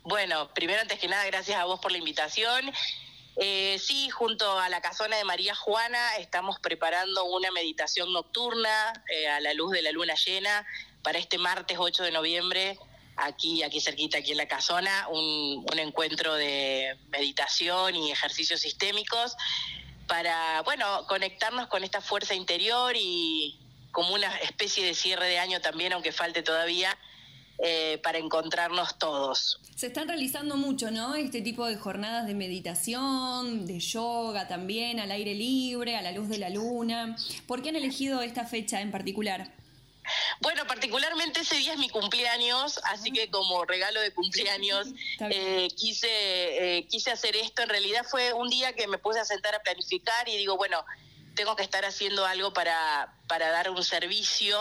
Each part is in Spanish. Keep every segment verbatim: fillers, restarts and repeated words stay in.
Bueno, primero, antes que nada, gracias a vos por la invitación. Eh, sí, junto a la Casona de María Juana estamos preparando una meditación nocturna eh, a la luz de la luna llena para este martes ocho de noviembre, aquí, aquí cerquita, aquí en la Casona, un, un encuentro de meditación y ejercicios sistémicos para, bueno, conectarnos con esta fuerza interior y como una especie de cierre de año también, aunque falte todavía, eh, para encontrarnos todos. Se están realizando mucho, ¿no? Este tipo de jornadas de meditación, de yoga también, al aire libre, a la luz de la luna. ¿Por qué han elegido esta fecha en particular? Bueno, particularmente ese día es mi cumpleaños, así que como regalo de cumpleaños eh, quise, eh, quise hacer esto. En realidad fue un día que me puse a sentar a planificar y digo, bueno, tengo que estar haciendo algo para, para dar un servicio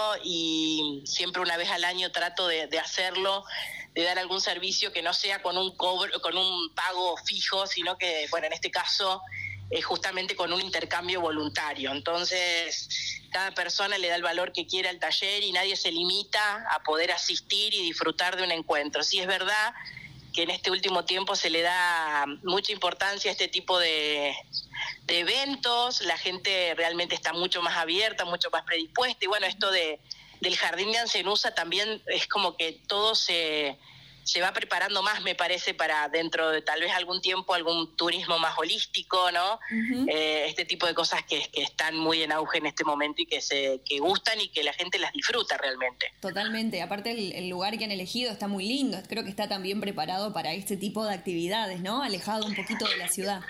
y siempre una vez al año trato de, de hacerlo, de dar algún servicio que no sea con un cobro, con un pago fijo, sino que, bueno, en este caso, eh, justamente con un intercambio voluntario. Entonces, cada persona le da el valor que quiera al taller y nadie se limita a poder asistir y disfrutar de un encuentro. Sí es verdad que en este último tiempo se le da mucha importancia a este tipo de, de eventos, la gente realmente está mucho más abierta, mucho más predispuesta, y bueno, esto de del Jardín de Ancenusa también es como que todo se, se va preparando más, me parece, para dentro de tal vez algún tiempo algún turismo más holístico, ¿no? Uh-huh. Eh, este tipo de cosas que, que están muy en auge en este momento y que se que gustan y que la gente las disfruta realmente. Totalmente, aparte el, el lugar que han elegido está muy lindo, creo que está también preparado para este tipo de actividades, ¿no? Alejado un poquito de la ciudad.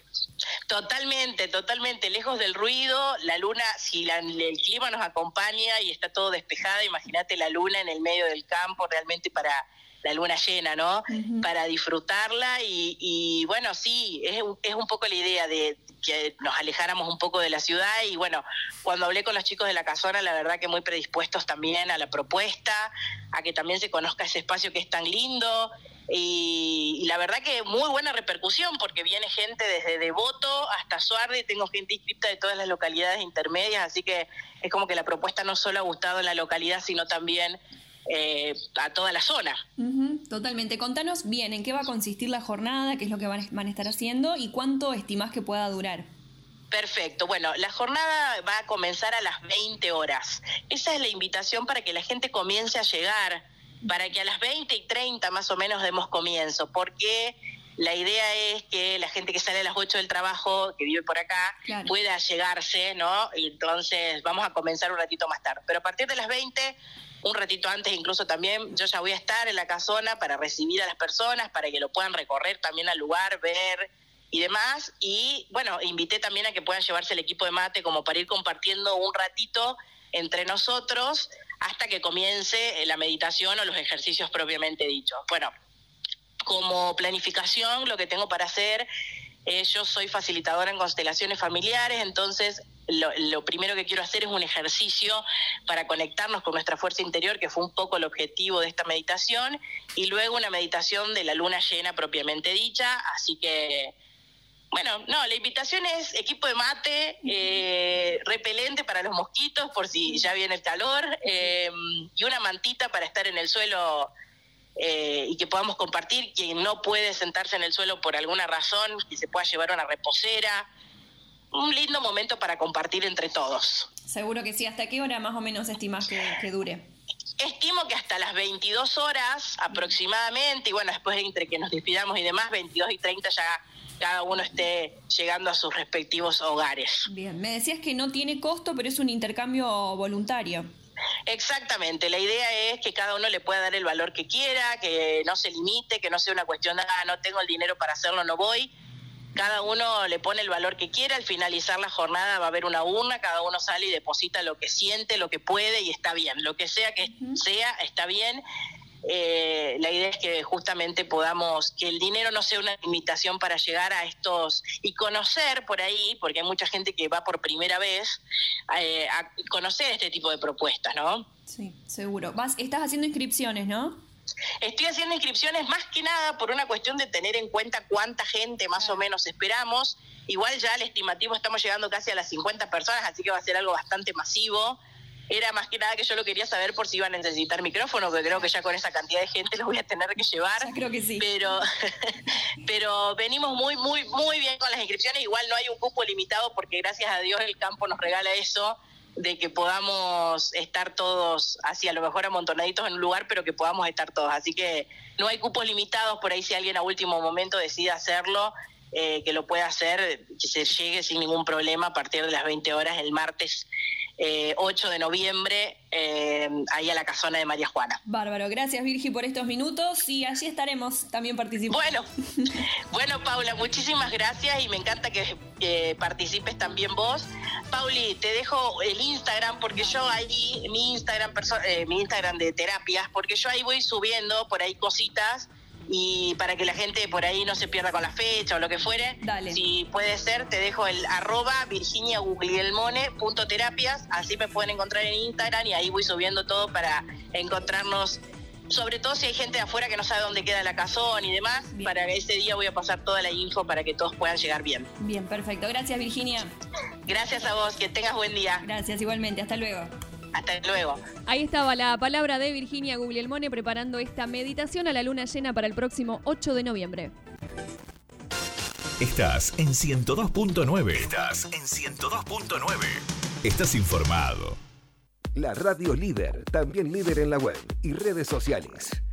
Totalmente, totalmente, lejos del ruido, la luna, si la, el clima nos acompaña y está todo despejado, imagínate la luna en el medio del campo, realmente para la luna llena, ¿no? Uh-huh. Para disfrutarla y, y bueno, sí, es, es un poco la idea de que nos alejáramos un poco de la ciudad y bueno, cuando hablé con los chicos de la Casona, la verdad que muy predispuestos también a la propuesta, a que también se conozca ese espacio que es tan lindo. Y, y la verdad que muy buena repercusión porque viene gente desde Devoto hasta Suardi, tengo gente inscripta de todas las localidades intermedias, así que es como que la propuesta no solo ha gustado en la localidad, sino también eh, a toda la zona. Uh-huh, totalmente. Contanos bien en qué va a consistir la jornada, qué es lo que van, van a estar haciendo y cuánto estimás que pueda durar. Perfecto, bueno, la jornada va a comenzar a las veinte horas. Esa es la invitación para que la gente comience a llegar, para que a las veinte y treinta más o menos demos comienzo, porque la idea es que la gente que sale a las ocho del trabajo, que vive por acá, claro, pueda llegarse, ¿no? Y entonces vamos a comenzar un ratito más tarde. Pero a partir de las veinte, un ratito antes incluso también, yo ya voy a estar en la Casona para recibir a las personas, para que lo puedan recorrer también al lugar, ver y demás. Y bueno, invité también a que puedan llevarse el equipo de mate como para ir compartiendo un ratito entre nosotros hasta que comience la meditación o los ejercicios propiamente dichos. Bueno, como planificación lo que tengo para hacer, eh, yo soy facilitadora en constelaciones familiares, entonces lo, lo primero que quiero hacer es un ejercicio para conectarnos con nuestra fuerza interior, que fue un poco el objetivo de esta meditación, y luego una meditación de la luna llena propiamente dicha, así que bueno, no, la invitación es equipo de mate, eh, repelente para los mosquitos por si ya viene el calor, eh, y una mantita para estar en el suelo eh, y que podamos compartir. Quien no puede sentarse en el suelo por alguna razón, que se pueda llevar una reposera. Un lindo momento para compartir entre todos. Seguro que sí. ¿Hasta qué hora más o menos estimás que, que dure? Estimo que hasta las veintidós horas aproximadamente, y bueno, después entre que nos despidamos y demás, veintidós y treinta ya cada uno esté llegando a sus respectivos hogares. Bien, me decías que no tiene costo, pero es un intercambio voluntario. Exactamente, la idea es que cada uno le pueda dar el valor que quiera, que no se limite, que no sea una cuestión de, ah, no tengo el dinero para hacerlo, no voy. Cada uno le pone el valor que quiera, al finalizar la jornada va a haber una urna, cada uno sale y deposita lo que siente, lo que puede y está bien, lo que sea que uh-huh. sea, está bien. Eh, la idea es que justamente podamos, que el dinero no sea una limitación para llegar a estos y conocer por ahí, porque hay mucha gente que va por primera vez eh, a conocer este tipo de propuestas, ¿no? Sí, seguro. Vas, estás haciendo inscripciones, ¿no? Estoy haciendo inscripciones más que nada por una cuestión de tener en cuenta cuánta gente más o menos esperamos. Igual ya al estimativo estamos llegando casi a las cincuenta personas, así que va a ser algo bastante masivo. era más que nada que yo lo quería saber por si iban a necesitar micrófono, porque creo que ya con esa cantidad de gente los voy a tener que llevar. Ya creo que sí. Pero, pero venimos muy, muy, muy bien con las inscripciones. Igual no hay un cupo limitado porque gracias a Dios el campo nos regala eso, de que podamos estar todos, así a lo mejor amontonaditos en un lugar, pero que podamos estar todos. Así que no hay cupos limitados, por ahí si alguien a último momento decide hacerlo, eh, que lo pueda hacer, que se llegue sin ningún problema a partir de las veinte horas el martes eh, ocho de noviembre, eh, ahí a la casona de María Juana. Bárbaro, gracias Virgi por estos minutos y allí estaremos también participando. Bueno, bueno Paula, muchísimas gracias y me encanta que, que participes también vos. Pauli, te dejo el Instagram porque yo ahí, mi Instagram, perso- eh, mi Instagram de terapias, porque yo ahí voy subiendo por ahí cositas y para que la gente por ahí no se pierda con la fecha o lo que fuere. Dale. Si puede ser, te dejo el arroba virginia guglielmone punto terapias, así me pueden encontrar en Instagram y ahí voy subiendo todo para encontrarnos, sobre todo si hay gente de afuera que no sabe dónde queda la casona y demás. Bien. Para ese día voy a pasar toda la info para que todos puedan llegar bien. Bien, perfecto. Gracias Virginia. Gracias a vos, que tengas buen día. Gracias, igualmente. Hasta luego. Hasta luego. Ahí estaba la palabra de Virginia Guglielmone preparando esta meditación a la luna llena para el próximo ocho de noviembre. Estás en ciento dos punto nueve. Estás en ciento dos punto nueve. Estás informado. La radio líder, también líder en la web y redes sociales.